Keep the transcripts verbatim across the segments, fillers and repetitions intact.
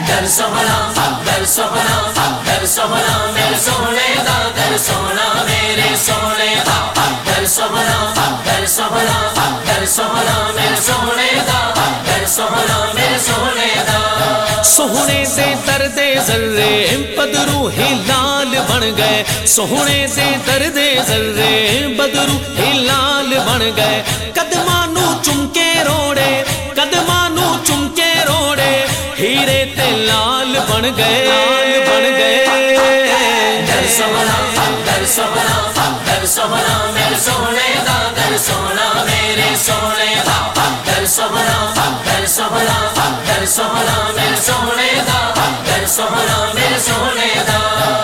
در سونا در سونا در سونا میرے سونے دا در سونا میرے سونے دا در سونا در سونا در سونا میرے سونے دا در سونا میرے سونے دا سونے دے درد ذرے بدرو ہلال بن گئے سونے دے درد ذرے بدرو ہلال بن گئے قدماں نو چم کے روڑے قدماں نو چم کے روڑے ہیرے تے لال بن گئے لال بن گئے در سونا در سونا در سونا میرے سونے دا در سونا میرے سونے دا در سونا در سونا در سونا میرے سونے دا در سونا میرے سونے دا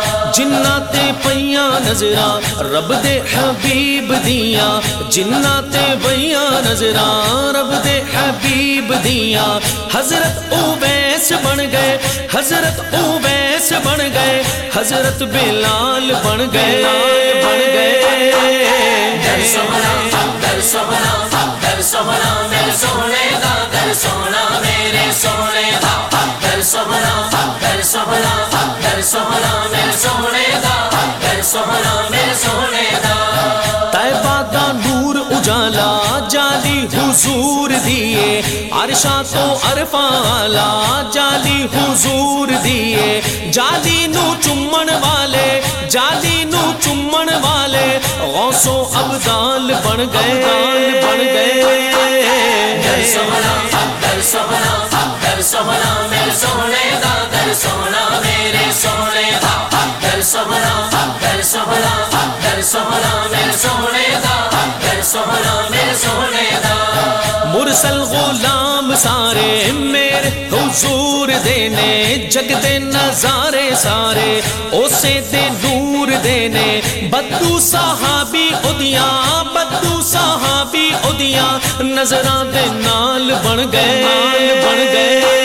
جنات پیاں نظراں رب دے حبیب دیاں جنات پیاں نظراں رب دے حبیب دیاں حضرت اویس بن گئے حضرت اویس بن گئے حضرت بلال بن گئے بن گئے در سونا در سونا در سونا میرے سونے دا در سونا میرے سونے دا در سونا در سونا در سونا میرے سونے دا در سونا میرے سونے دا طیبہ دا نور اجالا جالی حضور دیے عرشاں تو عرفاں والا جالی حضور دیے جالی نو چمن والے جالی نو چمن والے غوث و ابدال بن گئے بن گئے در سونا در سونا در سونا میرے سونے دا در سونا میرے سونے دا در سونا در سونا در سونا میرے سونے دا در سونا میرے سونے دا مرسل غلام سارے میرے حضور دینے جگ دے نظارے سارے اسے دے نور دینے بدو صحابی ادیاں بدو صحابی ادیاں نظراں دے نال بن گئے بن گئے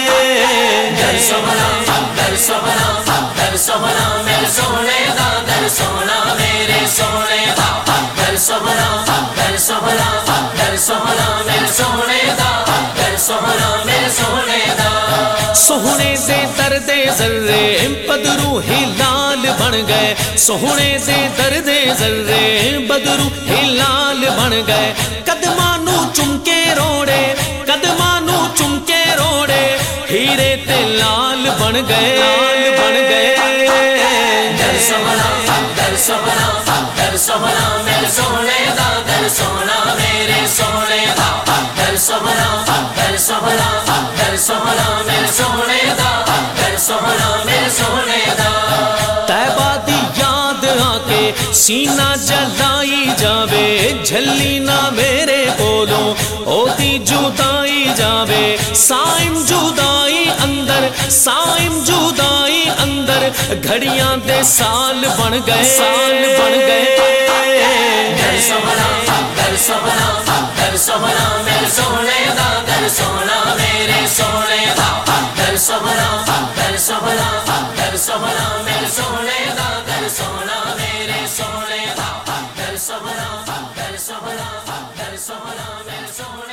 در سونا در سونا در سونا میرے سونے دا در سونا میرے سونے دا در سونا در سونا در سونا میرے سونے دا در سونا میرے سونے دا سونے دے درد ذرے بدرو ہلال بن گئے سونے دے درد ذرے بدرو ہلال بن گئے قدماں نو چم کے روڑے قدماں نو چم کے روڑے ہیرے تے لال بن گئے لال بن گئے در سونا در سونا در سونا میرے سونے دا در سونا میرے سونے دا در سونا در سونا در سونا میرے سونے دا در سونا میرے سونے دا طیبہ دی یاد آ کے سینہ جلائی جاوے جھلی نہ میرے کولوں او دی جدائی جاوے سائم جدائی اندر سائم جدائی اندر گھڑیاں دے سال بن گئے سال بن گئے در سونا در سونا در سونا میرے سونے دا در سونا میرے سونے دا در سونا در سونا در سونا میرے سونے دا در سونا میرے سونے دا در سونا در سونا در سونا میرے سونے